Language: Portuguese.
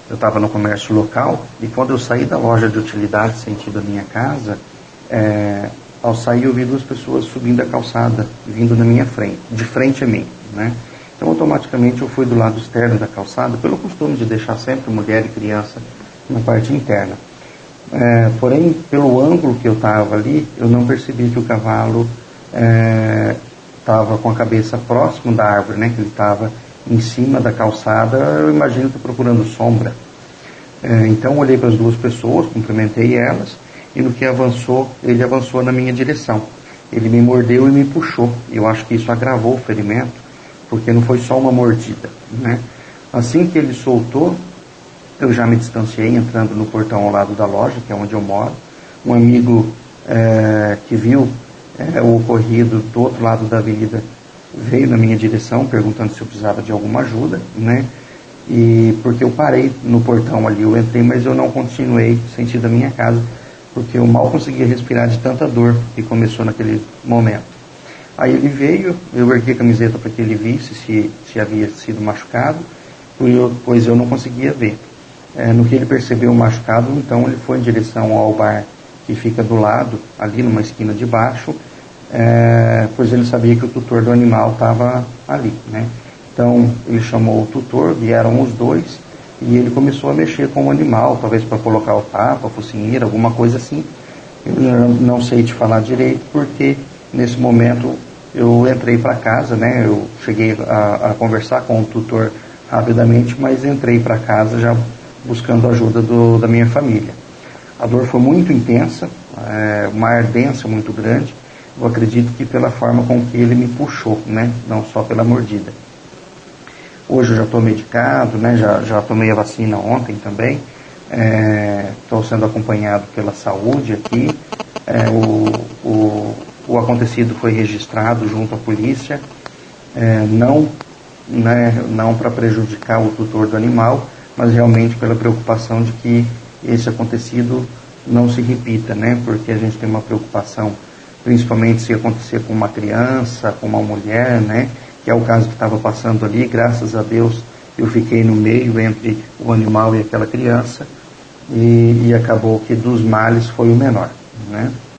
eu estava no comércio local, e quando eu saí da loja de utilidades sentido a minha casa, ao sair eu vi duas pessoas subindo a calçada, vindo na minha frente, de frente a mim, né? Então automaticamente eu fui do lado externo da calçada, pelo costume de deixar sempre mulher e criança na parte interna. Porém, pelo ângulo que eu estava ali, eu não percebi que o cavalo estava com a cabeça próximo da árvore, né? Que ele estava em cima da calçada, eu imagino que procurando sombra. Então olhei para as duas pessoas, cumprimentei elas, e no que avançou, ele avançou na minha direção. Ele me mordeu e me puxou. Eu acho que isso agravou o ferimento, porque não foi só uma mordida, né? Assim que ele soltou, eu já me distanciei, entrando no portão ao lado da loja, que é onde eu moro. Um amigo que viu o ocorrido do outro lado da avenida veio na minha direção, perguntando se eu precisava de alguma ajuda, né? E porque eu parei no portão ali, eu entrei, mas eu não continuei sentido a minha casa, porque eu mal conseguia respirar de tanta dor que começou naquele momento. Aí ele veio, eu ergui a camiseta para que ele visse se havia sido machucado, pois eu não conseguia ver. No que ele percebeu o machucado, então ele foi em direção ao bar que fica do lado, ali numa esquina de baixo, pois ele sabia que o tutor do animal estava ali, né? Então ele chamou o tutor, vieram os dois, e ele começou a mexer com o animal, talvez para colocar o tapa, a focinheira, alguma coisa assim. Eu não sei te falar direito, porque nesse momento eu entrei para casa, né? Eu cheguei a conversar com o tutor rapidamente, mas entrei para casa já buscando a ajuda da minha família. A dor foi muito intensa, uma ardência muito grande. Eu acredito que pela forma com que ele me puxou, né? Não só pela mordida. Hoje eu já estou medicado, né? Já tomei a vacina ontem também. Estou sendo acompanhado pela saúde aqui. O acontecido foi registrado junto à polícia, não para prejudicar o tutor do animal, mas realmente pela preocupação de que esse acontecido não se repita, né? Porque a gente tem uma preocupação, principalmente se acontecer com uma criança, com uma mulher, né? Que é o caso que estava passando ali. Graças a Deus eu fiquei no meio entre o animal e aquela criança, e acabou que dos males foi o menor, né?